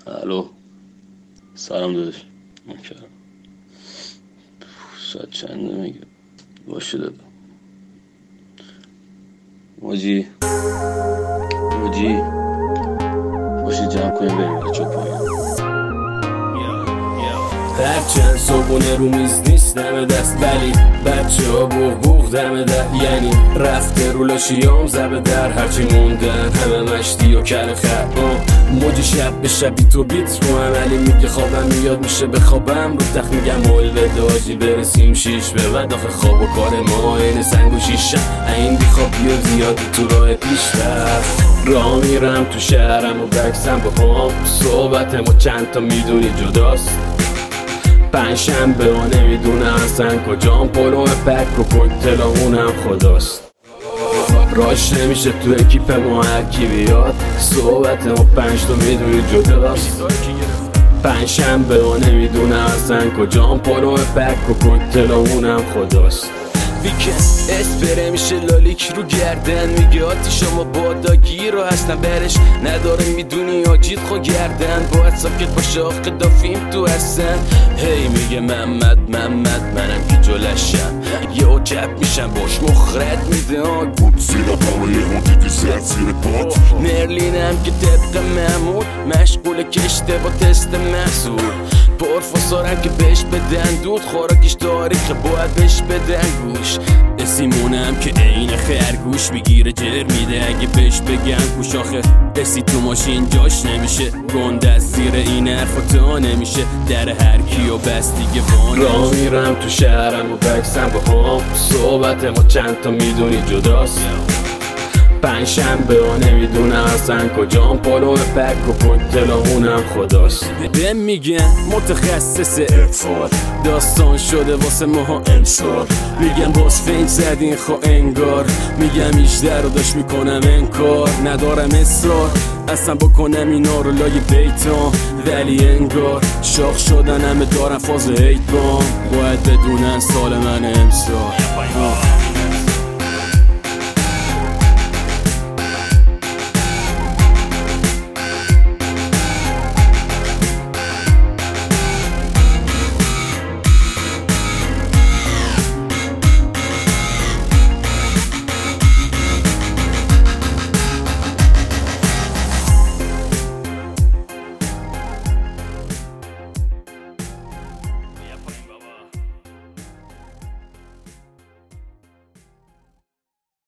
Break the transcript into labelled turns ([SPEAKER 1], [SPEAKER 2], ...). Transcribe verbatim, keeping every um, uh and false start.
[SPEAKER 1] الو سلام داداش. نکردم ساعت چنده میگه باشه دادا. موجی موجی باشه جمع کنیم بریم بچه پایین.
[SPEAKER 2] هرچند صبحونه رو میز نیست دم دست، ولی بچه ها بوغ بوغ دم ده، یعنی رفته رو لاشیام زبه در، هرچی موندن همه مشتی و کل خر. موجی شب به شبی تو بیت رو عملی میگه خوابم میاد میشه بخوابم رو تخت، میگم مول بداجی برسیم شیش به بعد آخه خواب و کار ما این سنگ و شیشه این بی خوابی و زیادی تو راه پیشتر. راه میرم تو شهرم و بکسم با هم، صحبت ما چند تا میدونی جداست. پنجشنبه ها نمیدونه اصلا کجام، پلو پک و کوکتلامونم خداست. راش نمیشه تو اکیپ ما هرکی بیاد، صحبت ما پنج تا میدونی جداست. پنجشنبه ها نمیدونه اصلا کجام، پلو پک و کوکتلامونم خداست. ویکند اسپره میشه لالیک رو گردن، میگه آتی شما باداگی رو هستن برش نداره میدونی آجید خو گردن، باید ساکت باشه آخه دافیم تو هستن. هی میگه محمد محمد منم که جلشم، یه عجب میشم باش مخرد میده ها
[SPEAKER 3] بود زیر پامه یه هون دیدی زد زیر پات.
[SPEAKER 2] مرلینم که طبق معمول مشغول کشته با تست محصول، پرفاسارم که بهش بدن دود، خوراکش تاریخ باید بهش بدن گوش. اسیمونم که عین خرگوش میگیره جر میده اگه بهش بگم گوش. آخه اسی تو ماشین جاش نمیشه، گنده از زیر این حرفا تا نمیشه، در هر کیو بس دیگه وانه. راه میرم تو شهرم و بکسم با هم، صحبت ما چند تا میدونی جداست. پنجشنبه ها نمیدونه اصلا کجام، پلو پک و کوکتلامونم خداست. بهم میگن متخصص افعال، داستان شده واسه ماها امسال. میگم باز فین زدین خو انگار، میگم هجده رو داشت میکنم انکار. ندارم اصرار اصلا بکنم اینا رو لای بیتام، ولی انگار شاخ شدن همه دارم فاز هیت بام. باید بدونن سال من امسال.